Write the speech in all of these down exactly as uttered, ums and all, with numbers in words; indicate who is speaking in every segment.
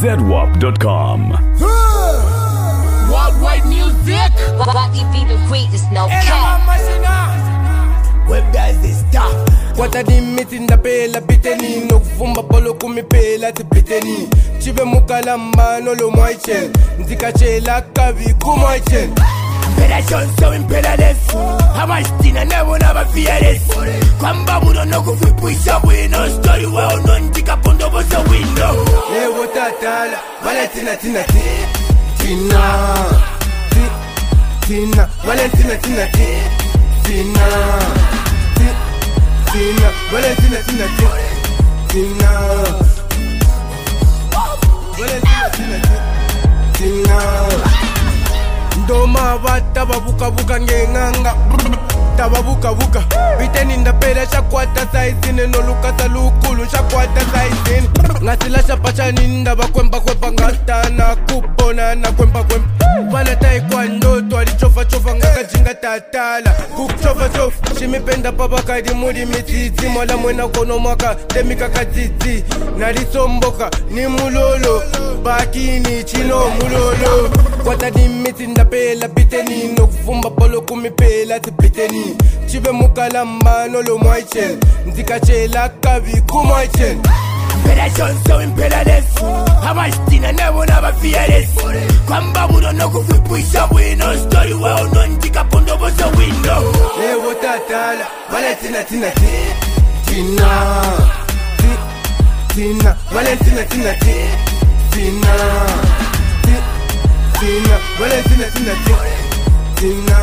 Speaker 1: Z W A P dot com.
Speaker 2: Worldwide music.
Speaker 3: Bobby be the greatest, no cap.
Speaker 2: Web does this stuff.
Speaker 4: Kwata di mitinda pela biteni no kufumba polo kumipela tipiteni chibe mukalamba no lo moichen nzikachela kavi kumoichen
Speaker 2: Operation so imperialist. Hamastina never never fearless. Kwamba budo no kufipuisha wino. Story well known tika pondo bosa window.
Speaker 4: Ewo tatala Valentina tina ti Tina Ti Tina Valentina tina ti Tina Ti Tina Valentina tina ti Tina Valentina tina ti Tina Ndoma vata babuka buka ngenganga Tababuka buka Biteni ndapela shakwata saizine no lukasa lukulu shakwata saizine Ngasila shapacha ninda bakwemba kwemba ngata na kupona na kwemba kwemba Wana taekwondo twali chofa chofa ngaka jinga tatala Kuk chofa chofa Shimipenda pabaka di mudi mititi Mwala mwena kono mwaka demika katiti Narisomboka ni mulolo Bakini chino mulolo Kwata di miti ndapela biteni no kufumba polo kumipela tipiteni chibe mukalamba no lo moichen nzikachela kavi kumoichen
Speaker 2: Operation so imperialist. Hamastina never never fearless. Kwamba budo no kufipuisha wino. Story well known tika pondo bosa window.
Speaker 4: Ewo tatala Valentina tina ti Tina Ti Tina Valentina tina ti Tina Ti Tina Valentina tina ti Tina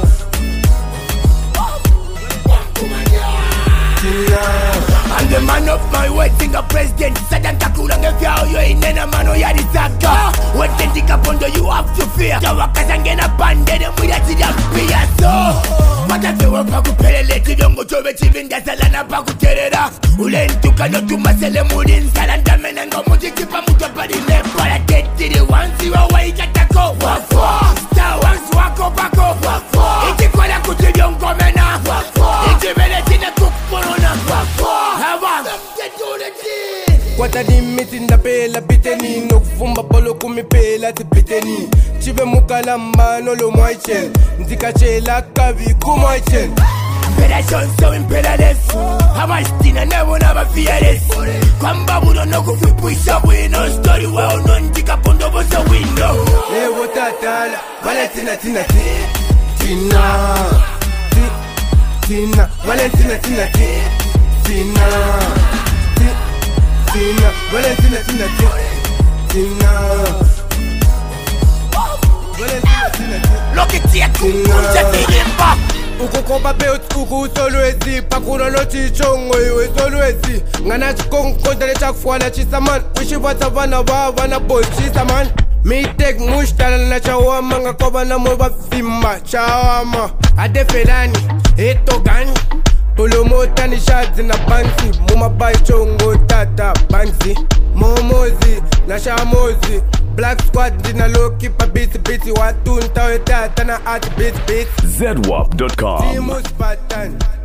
Speaker 2: I'm the man of my word, singer president. Sadan takula ngefya yo inena mano ya disaka. Weten tika pondo you have to fear. Tawakaza ngena bande de muya tida pia so. Mata tewa pa kupelele kidongo chobe chivinda salana pa kuterera. Ule ntuka no tumasele mudin salanda menengo muti kipa muto padi ne para teti de wansi wa waikatako. Wafwa star wansi wako bako. Wafwa iti kwa la kutibiongo mena. Wafwa iti vele tina kukporona.
Speaker 4: Kwata di miti ndapela biteni no kufumba polo kumipela tipiteni chibe mukalamba no lo moichen nzikachela kavi kumoichen
Speaker 2: Operation so imperialist. Hamastina never never fearless. Kwamba budo no kufipuisha wino. Story well known tika pondo bosa window.
Speaker 4: Ewo tatala Valentina tina ti Tina Ti Tina Valentina tina ti Tina Ti Tina Valentina tina ti Tina Valentina tina ti
Speaker 2: Lokiti ya kukunja tilimba.
Speaker 4: Uku kompa peut uku solwezi Pakuna no chichongo iwe solwezi Ngana chikonkonta le chakfuana chisaman Wishi wata vana wa vana boy chisaman Mi tek mushtala na chawama Nga koba na mwa fimba chawama Adefelani, eto gani Polo mota ni shazi na bansi Muma bai chongo tata bansi Momozi na shamozi Black squad dina low keep a biti biti Watu ntawe tata na ati biti biti
Speaker 1: Z W A P dot com.
Speaker 4: Timus Patan